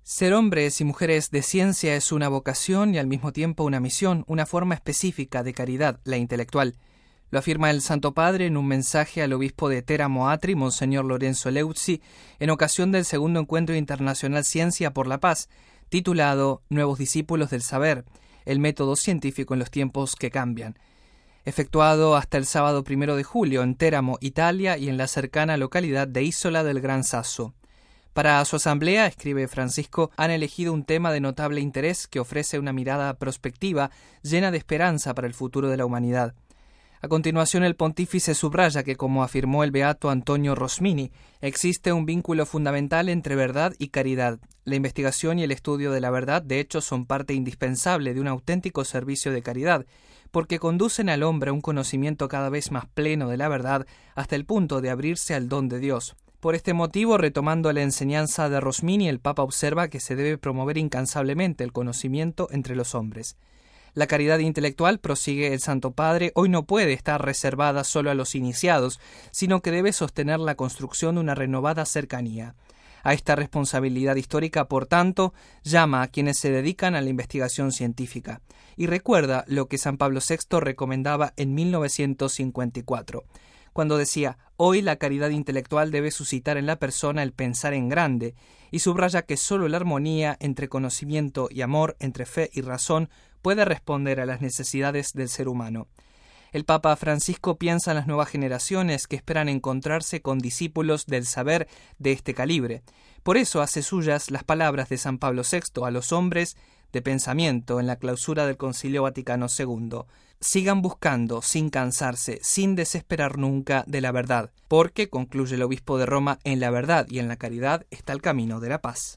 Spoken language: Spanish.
Ser hombres y mujeres de ciencia es una vocación y al mismo tiempo una misión, una forma específica de caridad, la intelectual. Lo afirma el Santo Padre en un mensaje al obispo de Teramo Atri, Monseñor Lorenzo Leuzzi, en ocasión del segundo Encuentro Internacional Ciencia por la Paz, titulado Nuevos Discípulos del Saber, el método científico en los tiempos que cambian. Efectuado hasta el sábado 1 de julio en Teramo, Italia, y en la cercana localidad de Isola del Gran Sasso. Para su asamblea, escribe Francisco, han elegido un tema de notable interés que ofrece una mirada prospectiva llena de esperanza para el futuro de la humanidad. A continuación, el pontífice subraya que, como afirmó el beato Antonio Rosmini, existe un vínculo fundamental entre verdad y caridad. La investigación y el estudio de la verdad, de hecho, son parte indispensable de un auténtico servicio de caridad, porque conducen al hombre a un conocimiento cada vez más pleno de la verdad hasta el punto de abrirse al don de Dios. Por este motivo, retomando la enseñanza de Rosmini, el Papa observa que se debe promover incansablemente el conocimiento entre los hombres. La caridad intelectual, prosigue el Santo Padre, hoy no puede estar reservada solo a los iniciados, sino que debe sostener la construcción de una renovada cercanía. A esta responsabilidad histórica, por tanto, llama a quienes se dedican a la investigación científica, y recuerda lo que San Pablo VI recomendaba en 1954. Cuando decía, hoy la caridad intelectual debe suscitar en la persona el pensar en grande, y subraya que sólo la armonía entre conocimiento y amor, entre fe y razón, puede responder a las necesidades del ser humano. El Papa Francisco piensa en las nuevas generaciones que esperan encontrarse con discípulos del saber de este calibre. Por eso hace suyas las palabras de San Pablo VI a los hombres de pensamiento en la clausura del Concilio Vaticano II. Sigan buscando, sin cansarse, sin desesperar nunca de la verdad, porque, concluye el obispo de Roma, en la verdad y en la caridad está el camino de la paz.